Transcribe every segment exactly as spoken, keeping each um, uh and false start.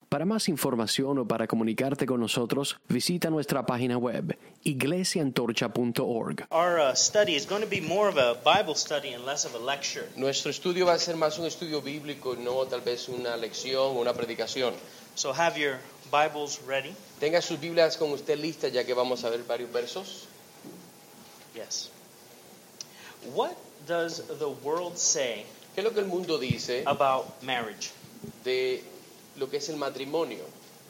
Para más información o para comunicarte con nosotros, visita nuestra página web iglesia antorcha punto org. Our uh, study is going to be more of a Bible study and less of a lecture. Nuestro estudio va a ser más un estudio bíblico y no tal vez una lección o una predicación. So have your Bibles ready. Tenga sus Biblias con usted listas ya que vamos a ver varios versos. Yes. What does the world say ¿Qué es lo que el mundo dice about marriage? de lo que es el matrimonio?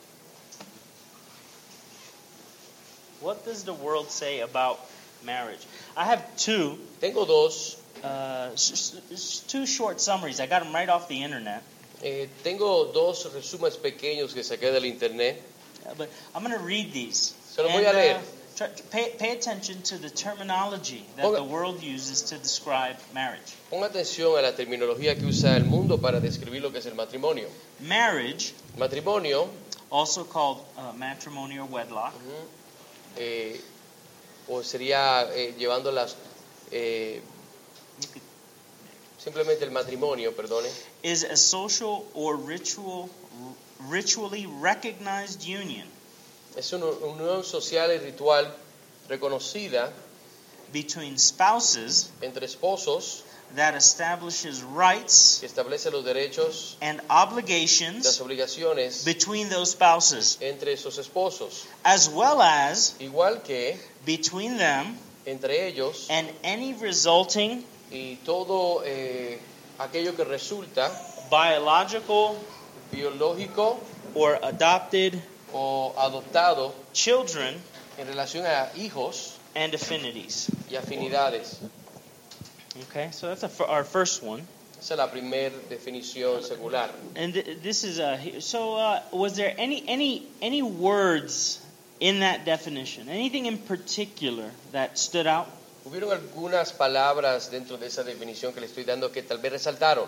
What does the world say about marriage? I have two, Tengo dos. uh, s- s- two short summaries. I got them right off the internet. Eh, tengo dos resúmenes pequeños que saqué del internet. Uh, but I'm going to read these. Se los voy a leer. try, pay, pay attention to the terminology that Ponga- the world uses to describe marriage. Ponga atención a la terminología que usa el mundo para describir lo que es el matrimonio. Marriage, Matrimonio, also called uh, matrimony or wedlock, eh, o sería eh, llevando las eh, simplemente el matrimonio, perdone, is a social or ritual, ritually recognized union es una unión social y ritual reconocida between spouses entre esposos that establishes rights que establece los derechos, and las obligations obligaciones between those spouses, entre esos esposos, as well as igual que between them entre ellos and any resulting y todo eh, aquello que resulta biological biológico or adopted o adoptado children en relación a hijos and affinities. y afinidades. Okay, so that's a, f- our first one. Esa es la primera definición secular. And th- this is a so uh, was there any any any words in that definition? Anything in particular that stood out? Hubieron algunas palabras dentro de esa definición que le estoy dando que tal vez resaltaron.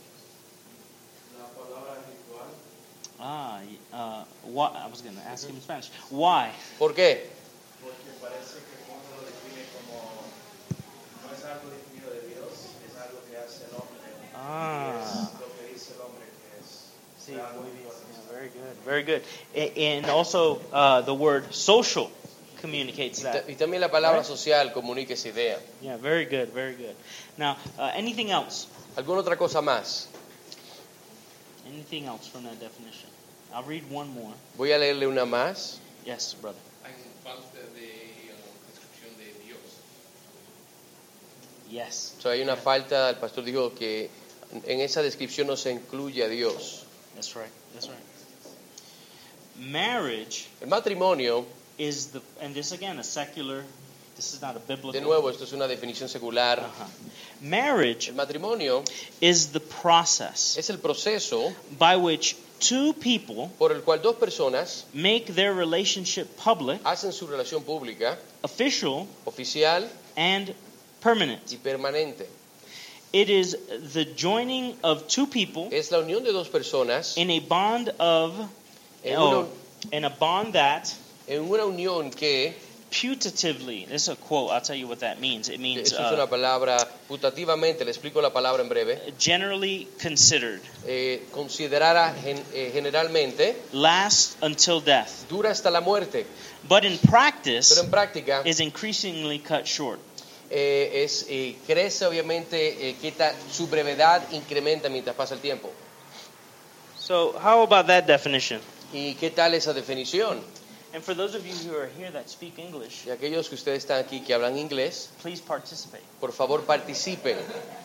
Ah, y- uh, why, I was going to ask him in Spanish. Why? ¿Por qué? Porque parece que el mundo lo define como no es algo definido de Dios, es algo que hace el hombre, Ah, es lo que dice el hombre que es. sí, es algo muy bien. que Yeah, very good, very good. A- And also uh, the word social communicates Y, ta- that. y también la palabra Right. social comunica esa idea. Yeah, very good, very good. Now, uh, anything else? ¿Alguna otra cosa más? Anything else from that definition? I'll read one more. Voy a leerle una más. Yes, brother. Hay falta de uh, descripción de Dios. Yes, O sea, hay una falta, el pastor dijo que en esa descripción no se incluye a Dios. that's right. That's right. Marriage El matrimonio, is the, and this again, a secular, this is not a biblical. de nuevo, esto es una definición secular. Uh-huh. Marriage El matrimonio is the process es el proceso by which two people por el cual dos personas make their relationship public, hacen su relación pública, official, oficial and permanent. y permanente. It is the joining of two people Es la unión de dos personas in a bond of, en oh, una, in a bond that en una unión que, putatively, this is a quote, I'll tell you what that means. It means esto es una uh, palabra, putativamente, le explico la palabra en breve, generally considered, eh, considerada gen- eh, generalmente, lasts until death, dura hasta la muerte, but in pero practice en práctica is increasingly cut short. eh, es, eh, crece obviamente, eh, quita, su brevedad incrementa mientras pasa el tiempo. So how about that definition? ¿Y qué tal esa definición? And for those of you who are here that speak English, Y aquellos que ustedes están aquí que hablan inglés, please participate. por favor participen.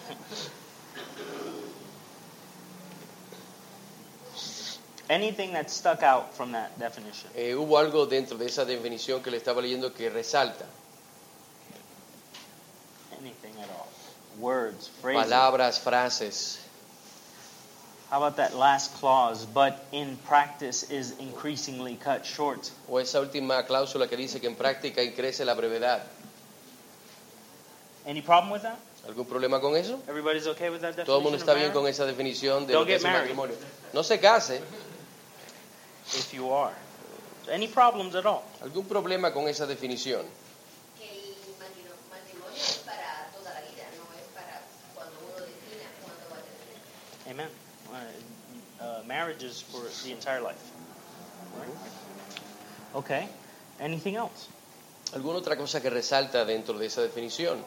Anything that stuck out from that definition? Eh, hubo algo dentro de esa definición que le estaba leyendo que resalta. Anything at all? Words, phrases. Palabras, frases. How about that last clause? But in practice is increasingly cut short. O esa última cláusula que dice que en práctica crece la brevedad. Any problem with that? ¿Algún problema con eso? Everybody's okay with that definition? Todo el mundo of está bien marriage? con esa definición de Don't lo que get es el married. matrimonio. No se case. If you are. Any problems at all? ¿Algún problema con esa definición? Que el matrimonio matrimonio es para toda la vida, no es para cuando uno defina cuándo va a terminar. Amen. Uh, uh, marriage is for the entire life. Right? Okay. Anything else? ¿Alguna otra cosa que resalta dentro de esa definición?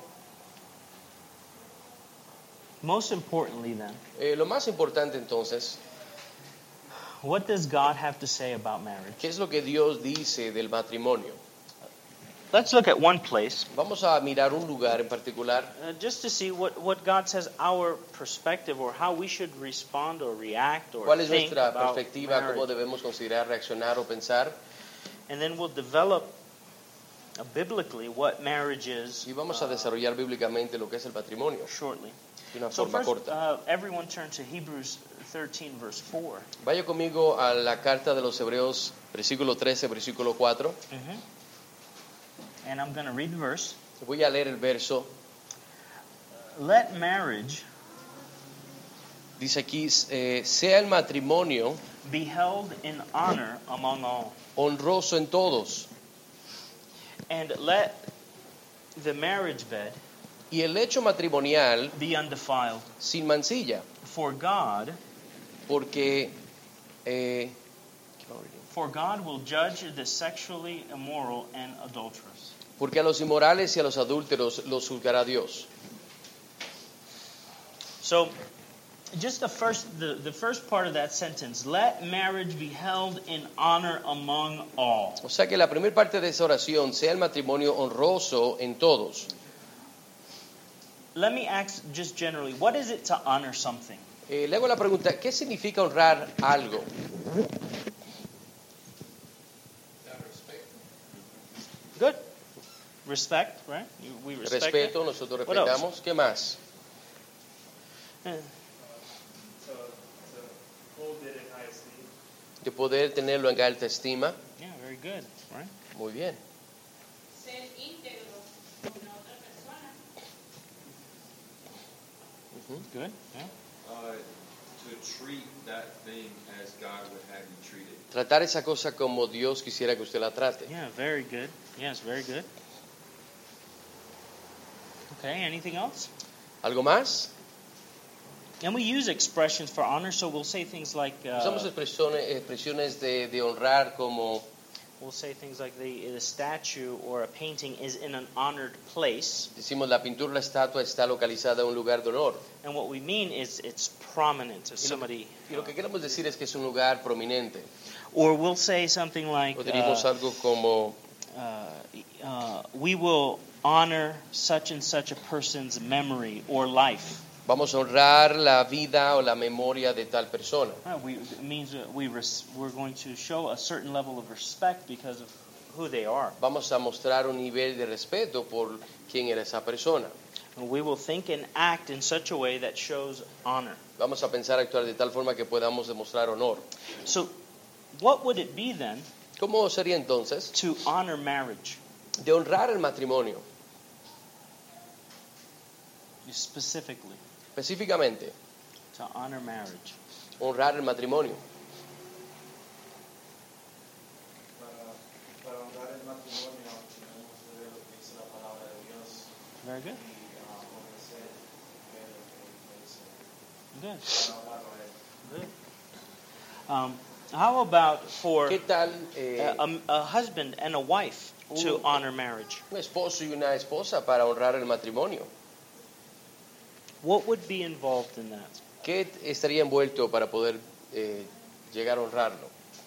Most importantly, then, Eh, lo más importante entonces, what does God have to say about marriage? ¿qué es lo que Dios dice del matrimonio? Let's look at one place Vamos a mirar un lugar en particular uh, just to see what, what God says our perspective or how we should respond or react or cuál es think nuestra about perspectiva, cómo marriage. debemos considerar, reaccionar o pensar, And then we'll develop uh, biblically what marriage is y vamos a desarrollar bíblicamente lo que es el matrimonio shortly. de una So forma first, corta. uh, everyone turn to Hebrews thirteen, verse four. Vaya conmigo a la carta de los Hebreos, versículo trece, versículo cuatro. Mm-hmm. And I'm going to read the verse. Voy a leer el verso. Let marriage Dice aquí, eh, sea el matrimonio be held in honor among all, honroso en todos, and let the marriage bed y el hecho matrimonial be undefiled. sin mancilla, For God, porque eh, for God will judge the sexually immoral and adulterous. porque a los inmorales y a los adúlteros los juzgará Dios. So, just the first, the, the first part of that sentence, let marriage be held in honor among all. O sea que la primera parte de esa oración, sea el matrimonio honroso en todos. Let me ask just generally, what is it to honor something? Eh, le hago la pregunta, ¿qué significa honrar algo? Good. Respect, right? You- We respect Respeto, it. nosotros What else? respetamos. ¿Qué más? Eh, So, so hold it in high esteem. De poder tenerlo en alta estima. Yeah, very good, right? Muy bien. Ser íntegro con la otra persona. Good, yeah. Uh, to treat that thing as God would have you treat it. Tratar esa cosa como Dios quisiera que usted la trate. Yeah, very good. Yes, very good. Okay, anything else? ¿Algo más? And we use expressions for honor, so we'll say things like Usamos uh, expresiones, expresiones de, de honrar como we'll say things like the, the statue or a painting is in an honored place, decimos la pintura, la estatua está localizada en un lugar de honor. and what we mean is it's prominent. As Y lo, somebody, y lo que queremos decir es que es un lugar prominente. or we'll say something like O diríamos uh, algo como uh, uh, we will honor such and such a person's memory or life. vamos a honrar la vida o la memoria de tal persona. Uh, we, it means that we res, we're going to show a certain level of respect because of who they are. Vamos a mostrar un nivel de respeto por quién era esa persona. And we will think and act in such a way that shows honor. Vamos a pensar, actuar de tal forma que podamos demostrar honor. So, what would it be then ¿Cómo sería entonces to honor marriage de honrar el matrimonio? specifically? Específicamente, To honor marriage. honrar el matrimonio. Para, para honrar el matrimonio tenemos que ver lo que dice la palabra de Dios Very good. y uh, obedecer ver lo que dice Good. para honrarlo a Él. Good. Um, how about for ¿Qué tal eh, a, a, a husband and a wife to un, honor marriage? un esposo y una esposa para honrar el matrimonio? What would be involved in that? ¿Qué estaría envuelto para poder eh, llegar a honrarlo?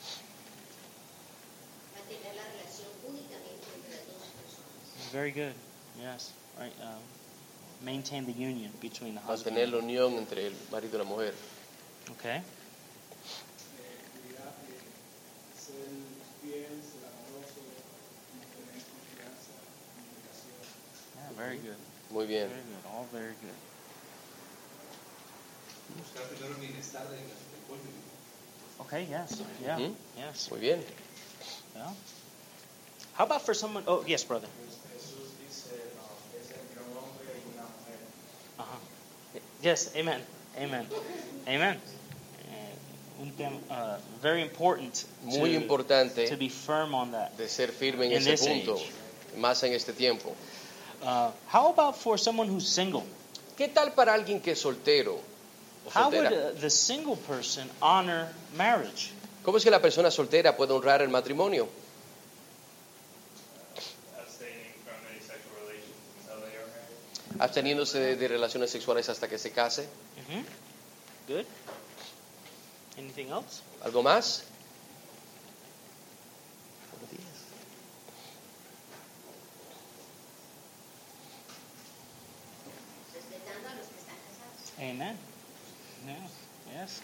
Mantener la relación únicamente entre las dos personas. Very good. Yes. Right. Um, maintain the union between the husband. Mantener la unión entre el marido y la mujer. Okay. cuidar de ser fiel, ser amoroso, tener confianza, comunicación. Yeah, very good. Muy bien. Very good. All very good. Buscar primero el bienestar del del cónyuge. Okay. Yes. Yeah. Mhm. Yes. Muy bien. Yeah. How about for someone? Oh, yes, brother. Jesús dice, uh, es entre un hombre y una mujer. Uh-huh. Yes. Amen. Amen. Amen. Uh, un tema, uh, very important. Muy to, importante to be firm on that. de ser firme en In ese this punto, age. más en este tiempo. Uh, how about for someone who's single? ¿Qué tal para alguien que es soltero? o How would soltera. uh, the single person honor marriage? ¿Cómo es que la persona soltera puede honrar el matrimonio? Abstaining from any sexual relations until they are married. Absteniéndose de, de relaciones sexuales hasta que se case. Mm-hmm. Good. Anything else? ¿Algo más? Respetando a los que están casados. Amen. Yeah. Yes.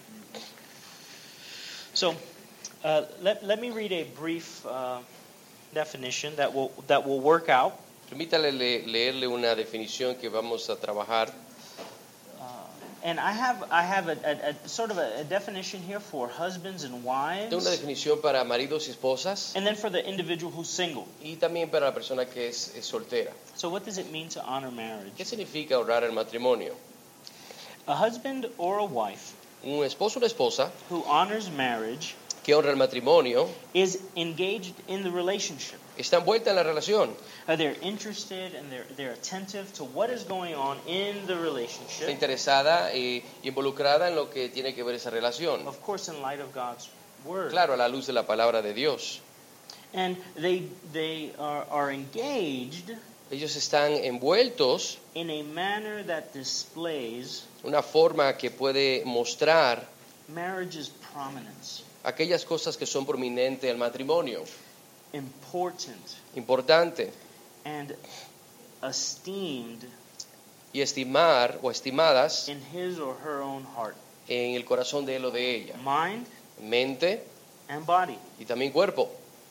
So, uh, let, let me read a brief uh, definition that will that will work out. Permítale le- leerle una definición que vamos a trabajar. Uh, and I have I have a, a, a sort of a, a definition here for husbands and wives, Tengo una definición para maridos y esposas and then for the individual who's single. y también para la persona que es, es soltera. So, what does it mean to honor marriage? ¿Qué significa honrar el matrimonio? A husband or a wife Un esposo o una esposa who honors marriage que honra el matrimonio is engaged in the relationship. está envuelta en la relación. Uh, they're interested and they're they're attentive to what is going on in the Está relationship. interesada y involucrada en lo que tiene que ver esa relación. Of course, in light of God's word. Claro, a la luz de la palabra de Dios. And they they are, are engaged Ellos están envueltos in a manner that displays una forma que puede mostrar marriage's prominence, aquellas cosas que son prominentes del matrimonio. important Importante. and esteemed Y estimar o estimadas in his or her own heart, en el corazón de él o de ella. mind Mente and body, y también cuerpo.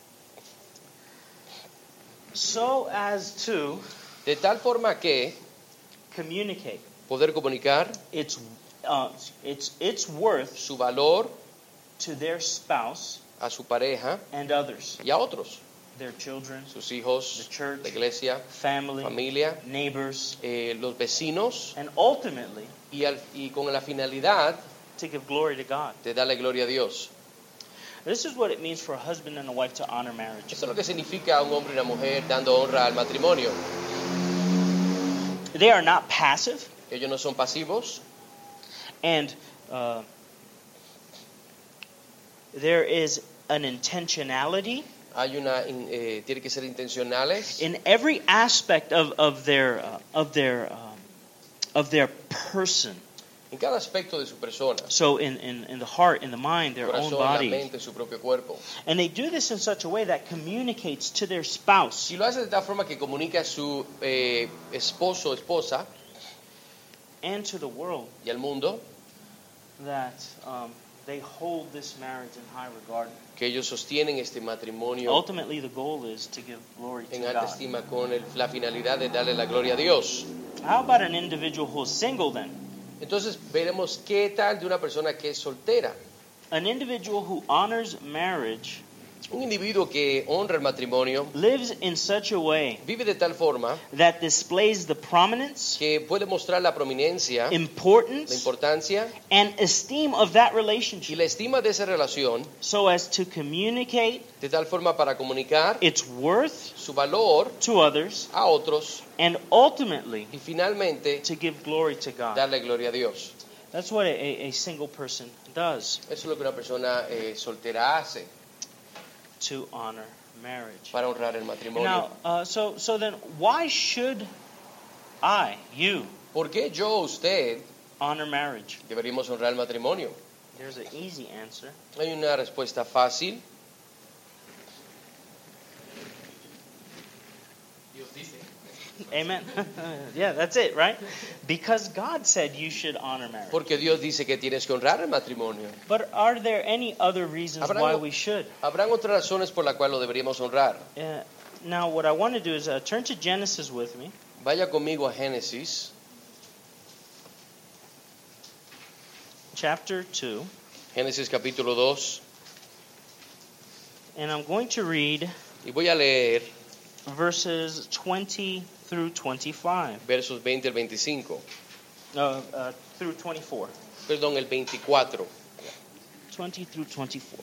so as to De tal forma que communicate poder comunicar its uh, its its worth su valor to their spouse a su pareja and others, y a otros. their children, Sus hijos, the church, la iglesia, family, familia, neighbors, eh, los vecinos and ultimately y, al- y con la finalidad to give glory to God. de darle gloria a Dios. This is what it means for a husband and a wife to honor marriage. Eso es lo que significa un hombre y una mujer dando honra al matrimonio. They are not passive, Ellos no son pasivos, and uh, there is an intentionality hay una, in- eh, tiene que ser intencionales in every aspect of, of their uh, of their um, of their person. en cada aspecto de su persona, So in, in, in the heart, in the mind, their own corazón, la body. mente, su propio cuerpo. And they do this in such a way that communicates to their spouse Y lo hace de tal forma que comunica a su eh, esposo o esposa and to the world y al mundo that um, they hold this marriage in high regard. que ellos sostienen este matrimonio Ultimately, the goal is to give glory to en alta God. estima con el- la finalidad de darle la gloria a Dios. How about an individual who is single then? Entonces veremos qué tal de una persona que es soltera. An individual who honors marriage Un individuo que honra el matrimonio lives in such a way vive de tal forma that displays the prominence, que puede mostrar la prominencia, la importance, importancia and esteem of that y relationship la estima de esa relación so as to communicate de tal forma para comunicar its worth su valor to others a otros and ultimately y finalmente to give glory to God. darle gloria a Dios. That's what a, a, a single person does Eso es lo que una persona eh, soltera hace to honor marriage. para honrar el matrimonio. Now, uh, so so then, why should I, you, ¿Por qué yo, usted, honor marriage? deberíamos honrar el matrimonio? There's an easy answer. Hay una respuesta fácil. Dios dice. Amen. Yeah, that's it, right? Because God said you should honor marriage. Porque Dios dice que tienes que honrar el matrimonio. But are there any other reasons Habrá- why we should? Habrán otras razones por las cuales lo deberíamos honrar. Uh, now, what I want to do is uh, turn to Genesis with me, Vaya conmigo a Génesis, chapter two, Génesis capítulo dos, and I'm going to read y voy a leer verses twenty through twenty-five, versos veinte al veinticinco. uh, uh, through twenty-four. Perdón, el veinticuatro. twenty through twenty-four.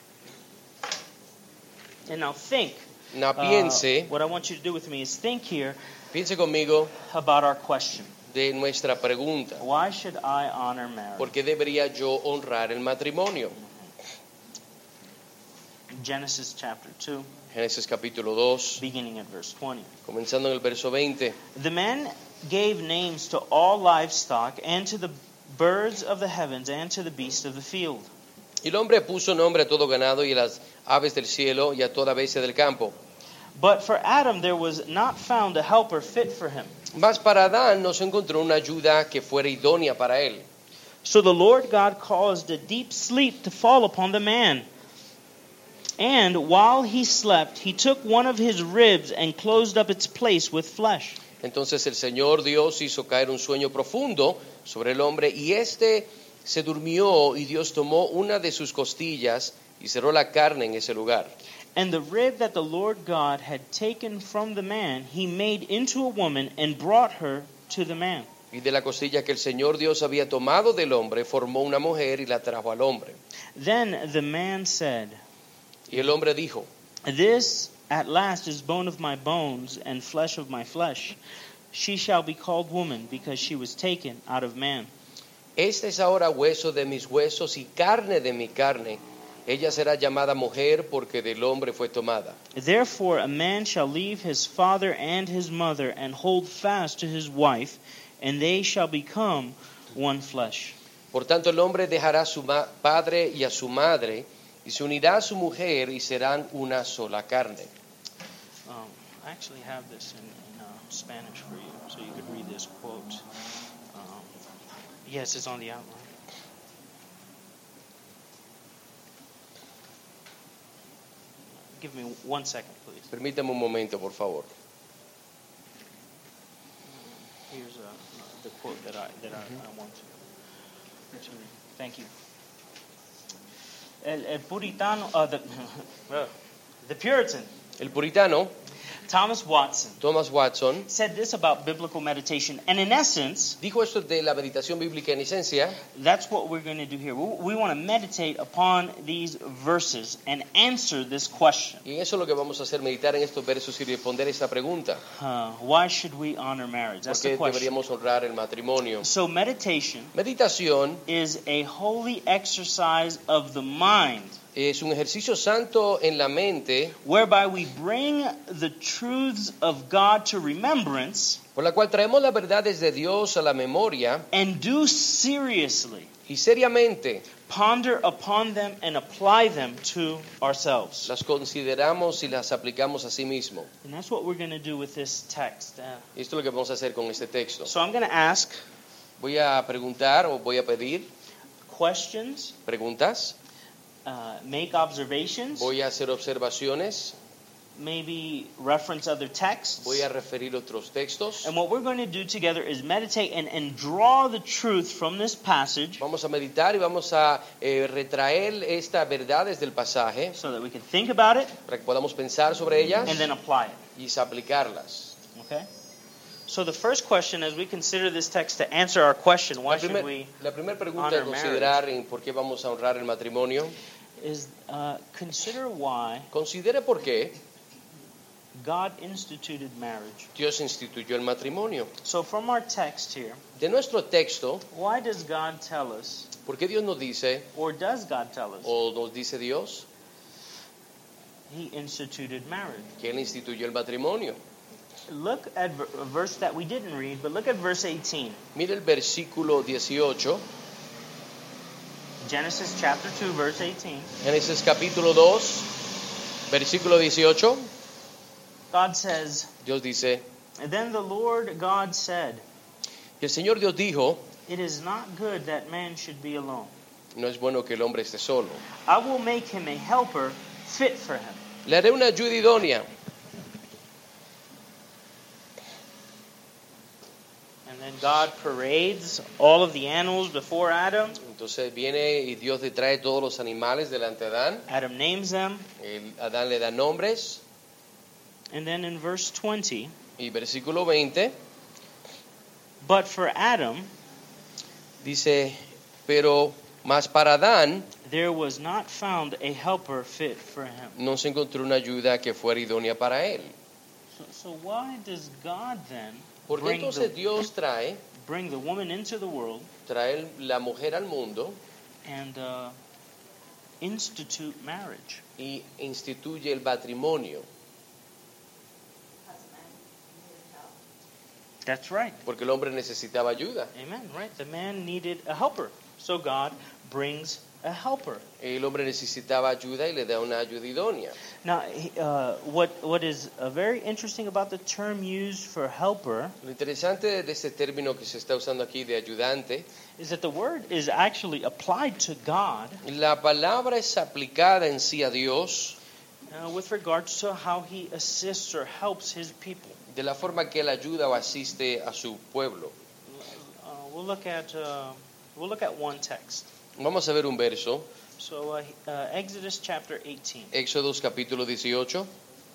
And now think. No, uh, piense, what I want you to do with me is think here piense conmigo about our question. de nuestra pregunta. Why should I honor marriage? ¿Por qué debería yo honrar el matrimonio? Genesis chapter two, Génesis capítulo dos, beginning at verse twenty. comenzando en el verso veinte. The man gave names to all livestock and to the birds of the heavens and to the beasts of the field. Y el hombre puso nombre a todo ganado y a las aves del cielo y a toda bestia del campo. But for Adam there was not found a helper fit for him. Mas para Adán no se encontró una ayuda que fuera idónea para él. So the Lord God caused a deep sleep to fall upon the man. And while he slept, he took one of his ribs and closed up its place with flesh. Entonces el Señor Dios hizo caer un sueño profundo sobre el hombre y éste se durmió y Dios tomó una de sus costillas y cerró la carne en ese lugar. And the rib that the Lord God had taken from the man, he made into a woman and brought her to the man. Y de la costilla que el Señor Dios había tomado del hombre, formó una mujer y la trajo al hombre. Then the man said, Y el hombre dijo, This at last is bone of my bones and flesh of my flesh. She shall be called woman because she was taken out of man. Este es ahora hueso de mis huesos y carne de mi carne. Ella será llamada mujer porque del hombre fue tomada. Therefore a man shall leave his father and his mother and hold fast to his wife, and they shall become one flesh. Por tanto el hombre dejará a su ma- padre y a su madre y se unirá a su mujer y serán una sola carne. Um, I actually have this in, in uh, Spanish for you, so you could read this quote. Um, yes, it's on the outline. Give me one second, please. Permítame un momento, por favor. Here's uh, the quote that I that I, I want to, to read. Thank you. El, el puritano, uh, the, uh, the Puritan, El puritano, Thomas Watson, Thomas Watson, said this about biblical meditation, and in essence, dijo esto de la meditación bíblica en esencia. that's what we're going to do here. We, we want to meditate upon these verses and answer this question. Y eso es lo que vamos a hacer, meditar en estos versos y responder esta pregunta. Uh, why should we honor marriage? ¿Por That's qué the question. deberíamos honrar el matrimonio? So meditation Meditación is a holy exercise of the mind, es un ejercicio santo en la mente whereby we bring the truths of God to remembrance por la cual traemos las verdades de Dios a la memoria and do seriously y seriamente ponder upon them and apply them to ourselves. las consideramos y las aplicamos a sí mismo. And that's what we're going to do with this text. Uh, Y esto es lo que vamos a hacer con este texto. so I'm going to ask Voy a preguntar o voy a pedir questions, preguntas, uh, make observations, voy a hacer observaciones, maybe reference other texts. voy a referir otros textos. And what we're going to do together is meditate and, and draw the truth from this passage Vamos a meditar y vamos a eh, retraer estas verdades del pasaje so that we can think about it para que podamos pensar sobre ellas and then apply it. y aplicarlas. Okay? So the first question as we consider this text to answer our question, why La should primer- we, la primera pregunta honor a considerar en por qué vamos a honrar el matrimonio, is uh, consider why considere por qué God instituted marriage. Dios instituyó el matrimonio. So from our text here, De nuestro texto, why does God tell us, ¿por qué Dios nos dice or does God tell us, o nos dice Dios He instituted marriage? que Él instituyó el matrimonio? Look at ver- a verse that we didn't read, but look at verse eighteen. Mire el versículo dieciocho, Genesis chapter two, verse eighteen. Génesis capítulo dos, versículo dieciocho. God says, Dios dice, And then the Lord God said, y el Señor Dios dijo, It is not good that man should be alone. no es bueno que el hombre esté solo. I will make him a helper fit for him. Le haré una ayuda idónea. And then God parades all of the animals before Adam. Entonces viene y Dios le trae todos los animales delante de Adán. Adam names them. El- Adán le da nombres. And then in verse twenty, Y versículo veinte But for Adam, dice, pero más para Adán there was not found a helper fit for him. no se encontró una ayuda que fuera idónea para él. So, so why does God then ¿Por qué bring entonces the, Dios trae bring the woman into the world traer la mujer al mundo and uh, institute marriage. y instituye el matrimonio, That's right. porque el hombre necesitaba ayuda. Amen. Right. The man needed a helper, so God brings a helper. El hombre necesitaba ayuda y le da una ayuda idónea. Now, he- uh, what what is uh, very interesting about the term used for helper Lo interesante de este término que se está usando aquí de ayudante, is that the word is actually applied to God la palabra es aplicada en sí a Dios uh, with regards to how He assists or helps His people. de la forma que él ayuda o asiste a su pueblo. Uh, we'll look at uh, we'll look at one text. Vamos a ver un verso, So uh, uh, Exodus chapter eighteen Éxodos capítulo dieciocho,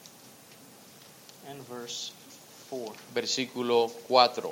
and verse four. versículo cuatro.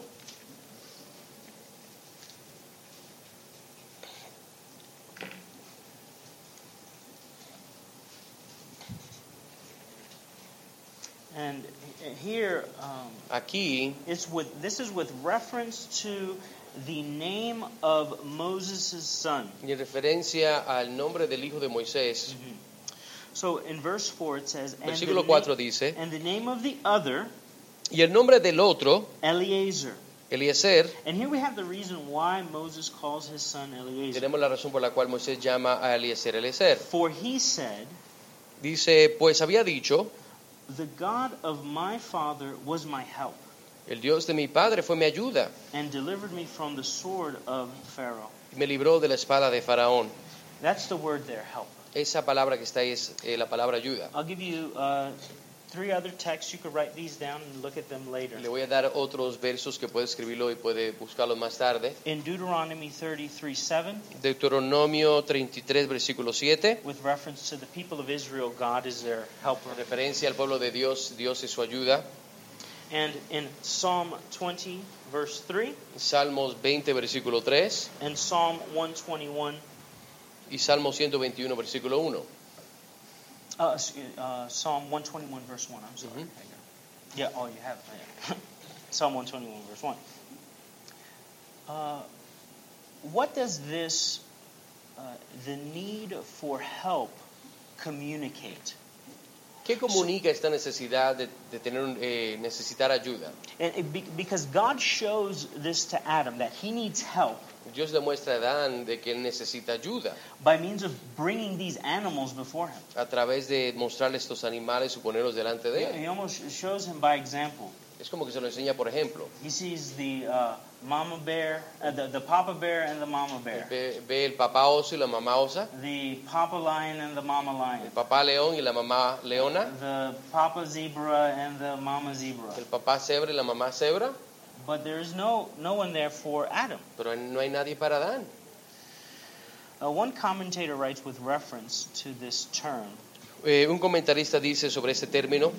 And here um, Aquí it's with this is with reference to the name of Moses' son. y en referencia al nombre del hijo de Moisés, So in verse four it says, and the, versículo cuatro na- dice, and the name of the other, y el nombre del otro, Eliezer. Eliezer, And here we have the reason why Moses calls his son Eliezer. tenemos la razón por la cual Moisés llama a Eliezer Eliezer. For he said, Dice, pues había dicho, the God of my father was my help, el Dios de mi padre fue mi ayuda, and delivered me from the sword of Pharaoh. y me libró de la espada de Faraón. That's the word there, help. Esa palabra que está ahí es eh, la palabra ayuda. I'll give you uh, three other texts. You could write these down and look at them later. Le voy a dar otros versos que puede escribirlo y puede buscarlos más tarde. In Deuteronomy thirty-three seven, Deuteronomio treinta y tres, versículo siete. with reference to the people of Israel, God is their helper. En referencia al pueblo de Dios, Dios es su ayuda. And in Psalm twenty, verse three, Salmos veinte, versículo tres. and Psalm one twenty-one, Y Salmo ciento veintiuno, versículo uno. uh, excuse- uh, Psalm one twenty-one, verse one. I'm sorry. Mhm. Yeah, oh, you have. Yeah. Psalm one twenty-one, verse one. Uh, what does this, uh, the need for help, communicate? ¿Qué comunica esta necesidad de, de tener un- eh, necesitar ayuda? And it, be- because God shows this to Adam that he needs help Dios le muestra a Adán de que él necesita ayuda by means of bringing these animals before him. a través de mostrarle estos animales y ponerlos delante de él. He almost shows him by example. Es como que se lo enseña, por ejemplo. He sees the uh, mama bear, uh, the, the papa bear and the mama bear, Ve, ve el papá oso y la mamá osa, the papa lion and the mama el lion, papá león y la mamá leona, the papa zebra and the mama zebra. el papá cebra y la mamá cebra, But there is no, no one there for Adam. pero no hay nadie para Adán. Uh, one commentator writes with reference to this term, Eh, un comentarista dice sobre este término,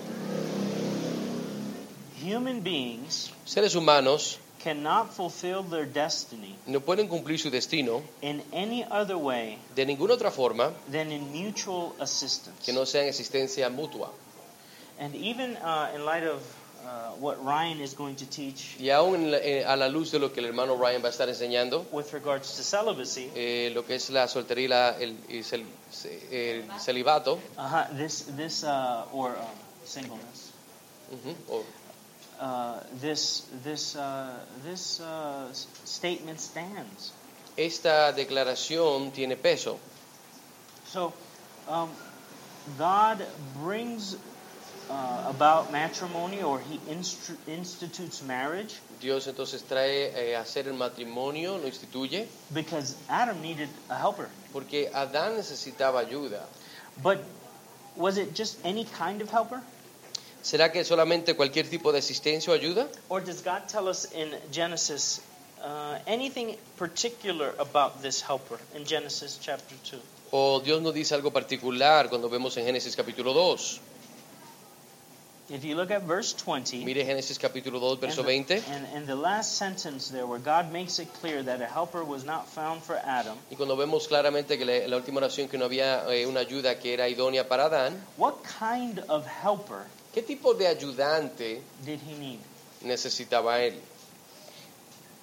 human beings seres humanos cannot fulfill their destiny no pueden cumplir su destino in any other way de ninguna otra forma than in mutual assistance. que no sea en existencia mutua. And even uh, in light of uh, what Ryan is going to teach Y aún en la- eh, a la luz de lo que el hermano Ryan va a estar enseñando, with regards to celibacy, eh, lo que es la soltería y la- el, y cel- el celibato, uh, this this uh, or um, singleness, ujú, o- uh, this this uh, this uh, s- statement stands. esta declaración tiene peso. So, um, God brings uh, about matrimony, or He instru- institutes marriage, Dios entonces trae eh, a hacer el matrimonio, lo instituye, because Adam needed a helper. porque Adán necesitaba ayuda. But was it just any kind of helper? ¿Será que solamente cualquier tipo de asistencia o ayuda? Or does God tell us in Genesis uh, anything particular about this helper in Genesis chapter two? ¿O Dios nos dice algo particular cuando vemos en Génesis capítulo dos? If you look at verse twenty, Mire Génesis capítulo dos, verso and, the, veinte. and, and the last sentence there where God makes it clear that a helper was not found for Adam, Y cuando vemos claramente que la, la última oración que no había eh, una ayuda que era idónea para Adán, what kind of helper ¿qué tipo de ayudante did he need? necesitaba él?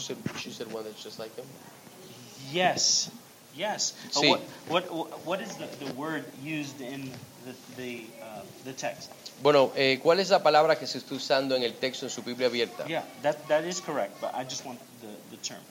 said, she said one that's just like him. Yes, yes. Uh, Sí. what, what what is the, the word used in the the, uh, the text? Bueno, eh, ¿cuál es la palabra que se está usando en el texto en su Biblia abierta? Yeah, that that is correct, but I just want the, the term.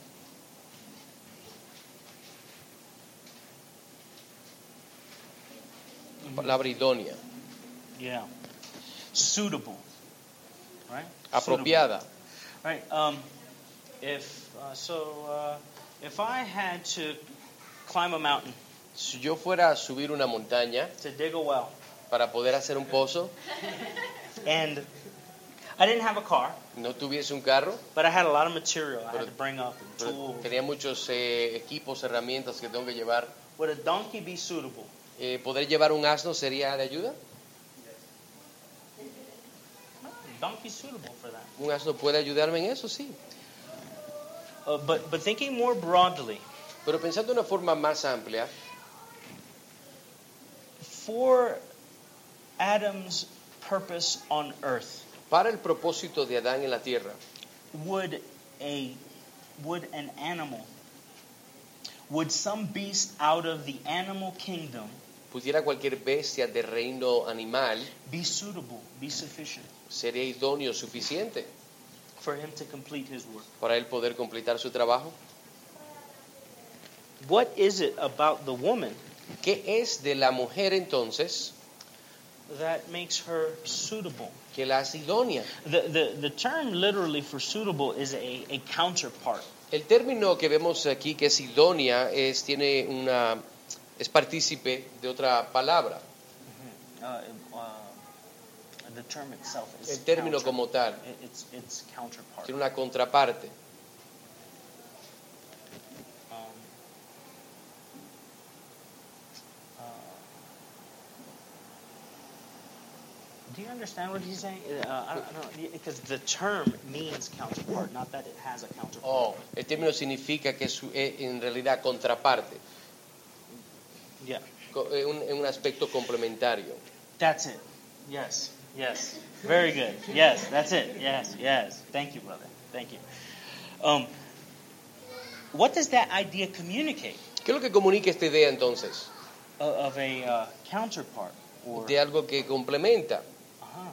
Palabra idónea, Yeah. Suitable. Right? apropiada. Suitable. Right. Um, if uh, so, uh, if I had to climb a mountain Si yo fuera a subir una montaña to dig a well, para poder hacer un pozo, and I didn't have a car, no tuviese un carro, but I had a lot of material I Pero- had to bring up and pero tools. tenía muchos eh, equipos, herramientas que tengo que llevar, Would a donkey be suitable? eh, ¿poder llevar un asno sería de ayuda? Donkey's suitable for that. ¿Un asno puede ayudarme en eso? Sí. Uh, but but thinking more broadly, Pero pensando de una forma más amplia, for Adam's purpose on earth, para el propósito de Adán en la tierra, would a would an animal, would some beast out of the animal kingdom pudiera cualquier bestia del reino animal, be suitable, be sufficient sería idóneo suficiente for him to complete his work? para él poder completar su trabajo. What is it about the woman ¿Qué es de la mujer entonces that makes her suitable? que la hace idónea? The, the, the term literally for suitable is a, a counterpart. El término que vemos aquí que es idónea es tiene una es partícipe de otra palabra. Uh, uh, the term itself is El término counter- como tal it- it's, it's counterpart. tiene una contraparte. Um, uh, do you understand what he's saying? Uh, I don't know, because the term means counterpart, not that it has a counterpart. Oh, el término significa que es es en realidad contraparte, Yeah, co- eh, un, un aspecto complementario. that's it. Yes, yes. Very good. Yes, that's it. Yes, yes. Thank you, brother. Thank you. Um, what does that idea communicate ¿Qué es lo que comunica esta idea entonces? of, of a uh, counterpart? Or, De algo que complementa. uh-huh.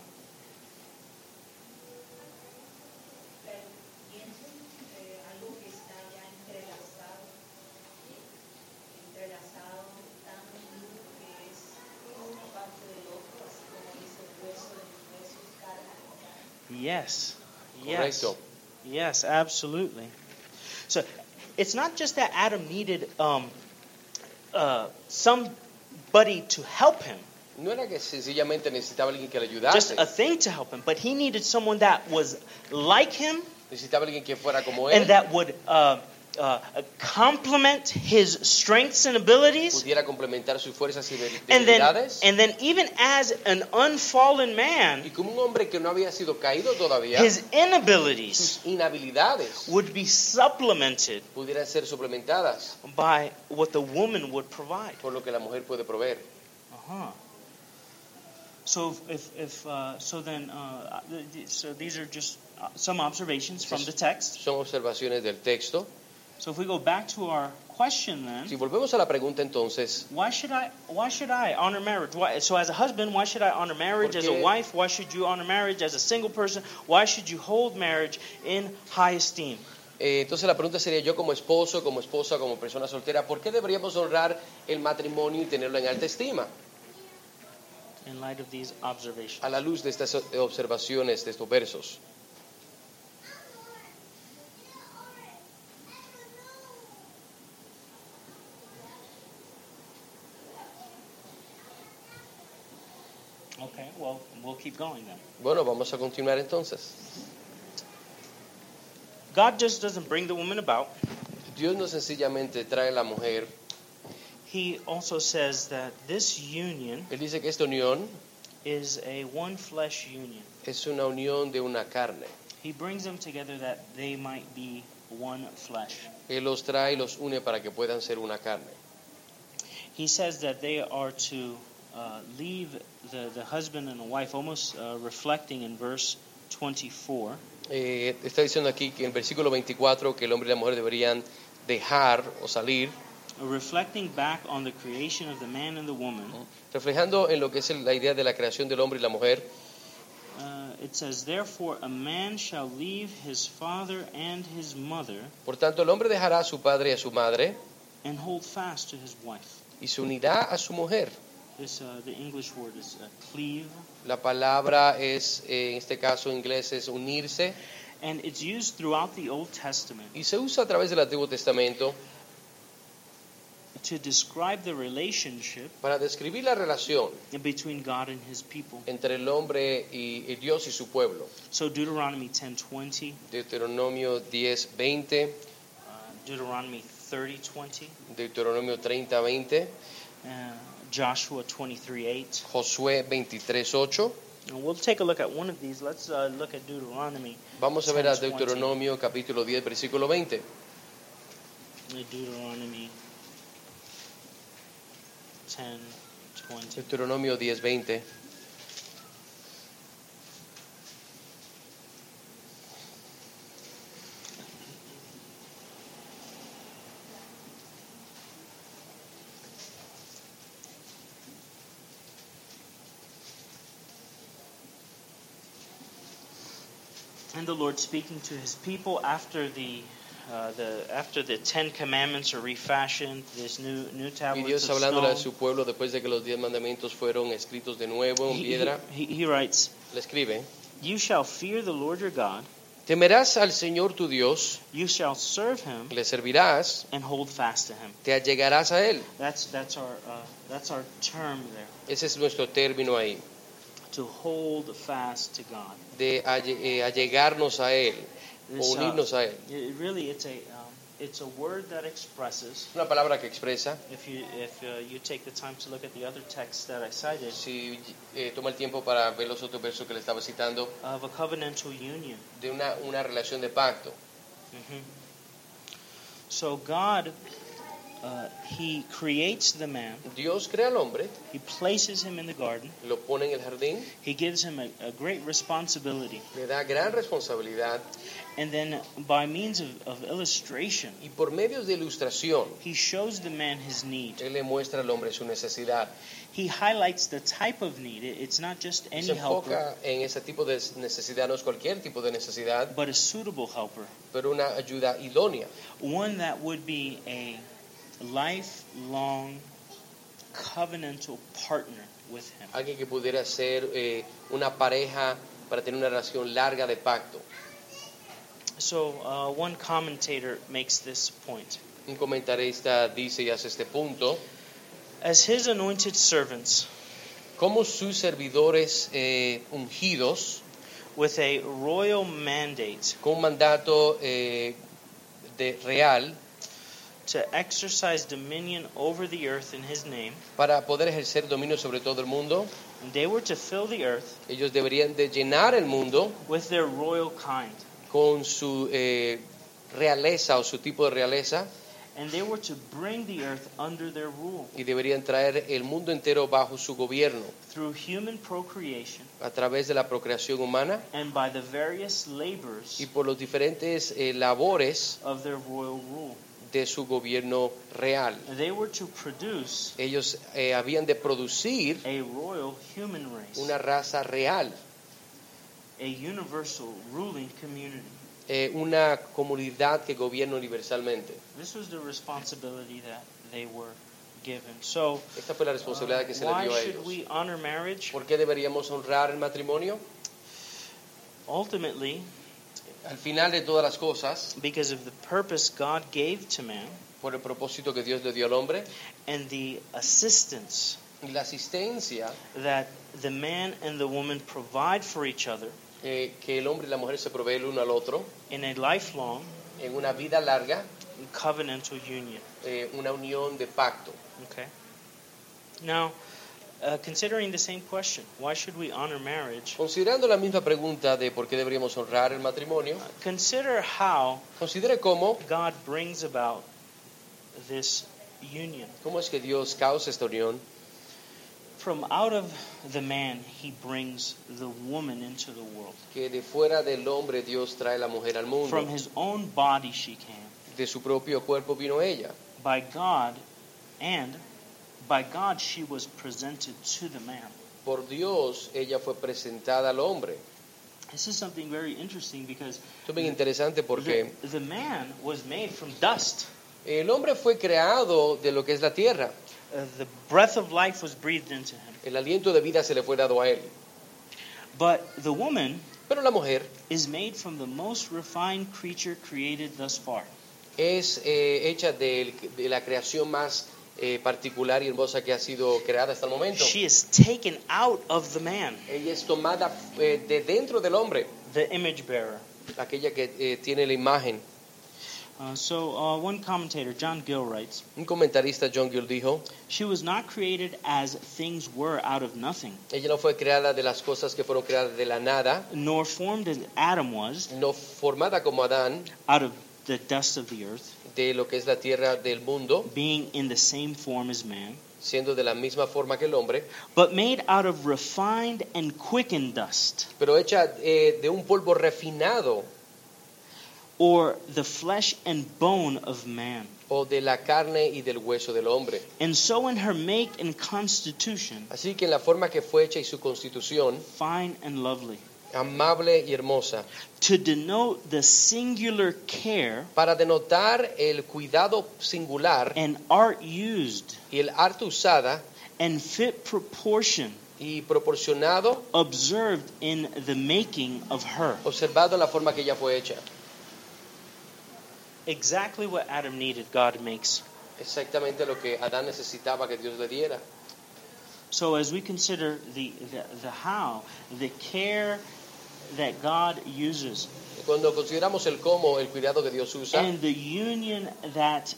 Piensen eh, algo que está ya entrelazado, ¿sí? Entrelazado tan unido que es una parte del otro, así como dice el hueso de mis huesos, carne de mi carne. Yes. Yes. Correcto. Yes, absolutely. So it's not just that Adam needed um, uh, somebody to help him, No era que sencillamente necesitaba alguien que le just ayudase, a thing to help him, but he needed someone that was like him necesitaba alguien que fuera como and él, that would uh, uh, complement his strengths and abilities. pudiera complementar sus fuerzas y And then, debilidades. and then even as an unfallen man, Y como un hombre que no había sido caído todavía, his inabilities sus inhabilidades would be supplemented pudieran ser suplementadas by what the woman would provide. por lo que la mujer puede proveer. Uh-huh. So if, if, if uh, so then uh, th- so these are just uh, some observations from the text. Son observaciones del texto. So if we go back to our question then, Si volvemos a la pregunta entonces, why should I why should I honor marriage? Why, so as a husband, why should I honor marriage? As a Porque- wife, why should you honor marriage? As a single person, why should you hold marriage in high esteem? eh, entonces la pregunta sería yo como esposo, como esposa, como persona soltera, ¿por qué deberíamos honrar el matrimonio y tenerlo en alta estima? In light of these observations. A la luz de estas observaciones, de estos versos. Okay, well, we'll keep going then. Bueno, vamos a continuar entonces. God just doesn't bring the woman about. Dios no sencillamente trae a la mujer. He also says that this union Él dice que esta unión is a one flesh union. es una unión de una carne. He brings them together that they might be one flesh. Él los trae y los une para que puedan ser una carne. He says that they are to uh, leave the, the husband and the wife, almost uh, reflecting in verse twenty-four. Eh, está diciendo aquí que en el versículo veinticuatro que el hombre y la mujer deberían dejar o salir, reflecting back on the creation of the man and the woman. reflejando en lo que es el- la idea de la creación del hombre y la mujer. Uh, it says, therefore a man shall leave his father and his mother Por tanto, el hombre dejará a su padre y a su madre and hold fast to his wife. y se unirá a su mujer. This, uh, the English word is uh, cleave, La palabra es, eh, en este caso en inglés, es unirse, and it's used throughout the Old Testament y se usa a través del Antiguo Testamento to describe the relationship para describir la relación between God and his people. entre el hombre y, y Dios y su pueblo. So Deuteronomy ten twenty, Deuteronomio diez veinte, uh, Deuteronomy thirty twenty, Deuteronomio treinta veinte, uh, Joshua twenty-three eight. Josué veintitrés ocho. And we'll take a look at one of these. Let's uh, look at Deuteronomy. Vamos a ver a ten twenty. Deuteronomio capítulo diez, versículo veinte. Deuteronomy ten twenty. Deuteronomio diez veinte. And the Lord speaking to his people after the uh, the after the Ten Commandments are refashioned, this new new Y tablets Dios of hablándole a stone. su pueblo después de que los diez mandamientos fueron escritos de nuevo en He, piedra, he, he writes, le escribe: "You shall fear the Lord your God, temerás al Señor tu Dios, you shall serve him, le servirás, and hold fast to him." te allegarás a Él. That's that's our uh, that's our term there. Ese es nuestro término ahí, To hold fast to God. de alle- eh, allegarnos a Él, o This, uh, unirnos a Él. it really, it's a um, it's a word that expresses. Una palabra que expresa, If you if uh, you take the time to look at the other texts that I cited, si eh, toma el tiempo para ver los otros versos que le estaba citando, of a covenantal union. de una, una relación de pacto. Mhm. So God, uh, He creates the man. Dios crea al hombre, He places him in the garden. lo pone en el jardín, He gives him a, a great responsibility, le da gran responsabilidad, and then by means of, of illustration, y por medios de ilustración, He shows the man his need. Él le muestra al hombre su necesidad. He highlights the type of need. It- It's not just Y any se helper, enfoca en ese tipo de necesidad, no es cualquier tipo de necesidad, but a suitable helper, pero una ayuda idónea, one that would be a lifelong covenantal partner with him. alguien que pudiera ser eh, una pareja para tener una relación larga de pacto. So uh, one commentator makes this point. Un comentarista dice y hace este punto: As his anointed servants, como sus servidores eh, ungidos, with a royal mandate con un mandato eh, de real to exercise dominion over the earth in his name, para poder ejercer dominio sobre todo el mundo, and they were to fill the earth ellos deberían de llenar el mundo with their royal kind, con su eh, realeza o su tipo de realeza, and they were to bring the earth under their rule y deberían traer el mundo entero bajo su gobierno through human procreation a través de la procreación humana and by the various labors y por los diferentes eh, labores of their royal rule. de su gobierno real. They were to produce Ellos eh, habían de producir a royal human race, una raza real, a universal ruling community. eh, una comunidad que gobierna universalmente. This was the responsibility that they were given. So, Esta fue la responsabilidad que se le why dio a should ellos. we honor marriage? ¿Por qué deberíamos honrar el matrimonio? Ultimately, Al final de todas las cosas, because of the purpose God gave to man por el propósito que Dios le dio al hombre and the assistance y la asistencia that the man and the woman provide for each other eh, que el hombre y la mujer se proveen el uno al otro in a lifelong en una vida larga, covenantal union. eh, una unión de pacto. Okay. Now, uh, considering the same question, why should we honor marriage? Considerando la misma pregunta de por qué deberíamos honrar el matrimonio, Consider how considere cómo, God brings about this union. cómo es que Dios causa esta unión. from out of the man he brings the woman into the world. Que de fuera del hombre Dios trae la mujer al mundo. From his own body she came. De su propio cuerpo vino ella. By God, and by God she was presented to the man. Por Dios ella fue presentada al hombre. This is something very interesting because Esto es bien interesante porque the, the man was made from dust. el hombre fue creado de lo que es la tierra. Uh, the breath of life was breathed into him. El aliento de vida se le fue dado a él. But the woman Pero la mujer is made from the most refined creature created thus far. es eh, hecha de, de la creación más eh, particular y hermosa que ha sido creada hasta el momento. She is taken out of the man, Ella es tomada eh, de dentro del hombre, the image bearer. aquella que eh, tiene la imagen. Uh, so uh, one commentator, John Gill, writes, Un comentarista, John Gill, dijo, she was not created as things were out of nothing, ella no fue creada de las cosas que fueron creadas de la nada, nor formed as Adam was, no formada como Adán, out of the dust of the earth, de lo que es la tierra del mundo, being in the same form as man, siendo de la misma forma que el hombre, but made out of refined and quickened dust, pero hecha eh, de un polvo refinado or the flesh and bone of man. o de la carne y del hueso del hombre. And so in her make and constitution, Así que en la forma que fue hecha y su constitución, fine and lovely, amable y hermosa, to denote the singular care para denotar el cuidado singular and art used y el arte usada and fit proportion y proporcionado, observed in the making of her. observado en la forma que ella fue hecha. Exactly what Adam needed, God makes. Exactamente lo que Adán necesitaba que Dios le diera. So as we consider the, the, the how, the care that God uses, Cuando consideramos el cómo, el cuidado que Dios usa, and the union that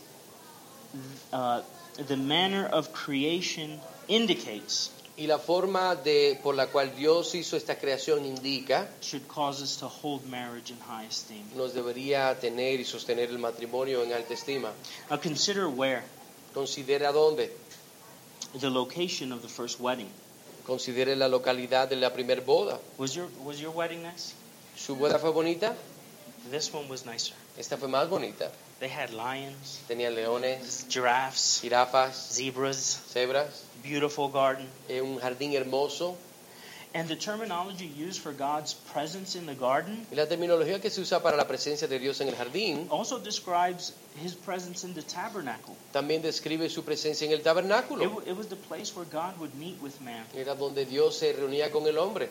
uh, the manner of creation indicates, y la forma de, por la cual Dios hizo esta creación indica, should cause us to hold marriage in high esteem. nos debería tener y sostener el matrimonio en alta estima. Now consider where, Considera dónde, the location of the first wedding. considere la localidad de la primer boda. Was your was your wedding nice? ¿Su boda fue bonita? This one was nicer. Esta fue más bonita. They had lions, Tenía leones, giraffes, jirafas, zebras, cebras, beautiful garden. eh, un jardín hermoso. And the terminology used for God's presence in the garden Y la terminología que se usa para la presencia de Dios en el jardín also describes his presence in the tabernacle. también describe su presencia en el It, tabernáculo. w- it was the place where God would meet with man. Era donde Dios se reunía con el hombre.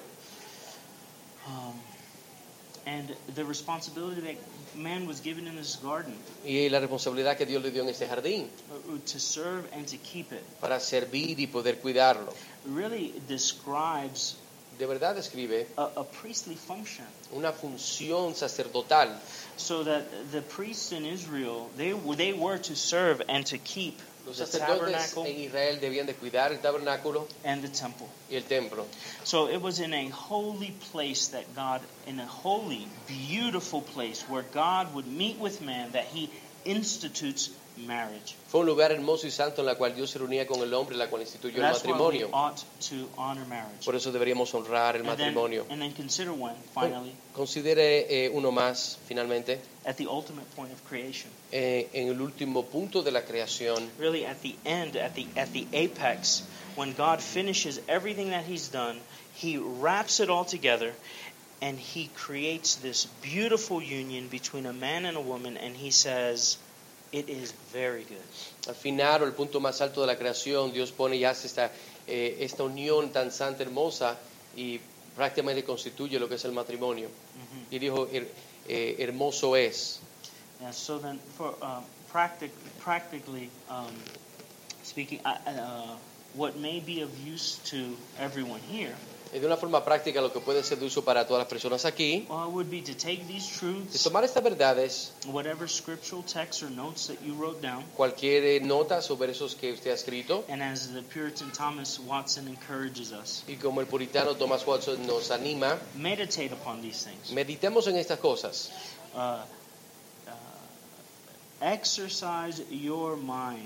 Um, and the responsibility that man was given in this garden Y la responsabilidad que Dios le dio en este jardín uh, to serve and to keep it para servir y poder cuidarlo. really describes De verdad describe a, a priestly function. una función sacerdotal. So that the priests in Israel, they, w- they were to serve and to keep Los the sacerdotes tabernacle en Israel debían de cuidar el tabernáculo and the temple. y el templo. So it was in a holy place that God, in a holy, beautiful place where God would meet with man, that he institutes marriage. Fue un lugar hermoso y santo en la cual Dios se reunía con el hombre, en la cual instituyó el That's why we matrimonio. ought to honor marriage. Por eso deberíamos honrar el And then, matrimonio. and then consider when, finally, Considere eh, uno más, finalmente, at the ultimate point of creation. eh, en el último punto de la creación, Really at the end, at the at the apex, when God finishes everything that he's done, he wraps it all together and he creates this beautiful union between a man and a woman, and he says, it is very good. al final o el punto más alto de la creación, Dios pone y hace esta, eh, esta unión tan santa, hermosa y prácticamente constituye lo que es el matrimonio. Y dijo, her- eh, hermoso es. Yeah, so then, for uh, practic- practically um, speaking, uh, uh, what may be of use to everyone here Y de una forma práctica, lo que puede ser de uso para todas las personas aquí, uh, would be to take these es truths, tomar estas verdades, whatever scriptural texts or notes that you wrote down, cualquier eh, nota sobre esos que usted ha escrito, and as the Puritan Thomas Watson encourages us, y como el puritano Thomas Watson nos anima, meditate upon these things. meditemos en estas cosas. Uh, uh, exercise your mind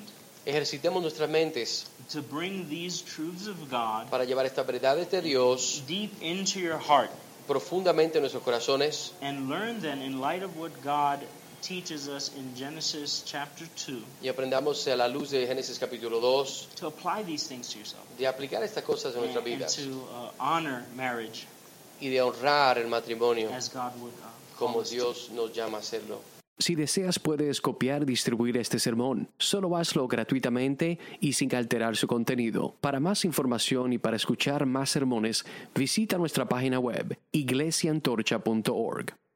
Ejercitemos nuestras mentes to bring these truths of God para llevar estas verdades de Dios deep into your heart profundamente en nuestros corazones and learn then in light of what God teaches us in Genesis chapter two y aprendamos a la luz de Génesis capítulo dos to apply these things to yourself de aplicar estas cosas en and, nuestras and vidas to uh, honor marriage y de honrar el matrimonio as God would uh, call como us to. Dios nos llama a hacerlo. Si deseas puedes copiar y distribuir este sermón. Solo hazlo gratuitamente y sin alterar su contenido. Para más información y para escuchar más sermones, visita nuestra página web iglesia antorcha punto org.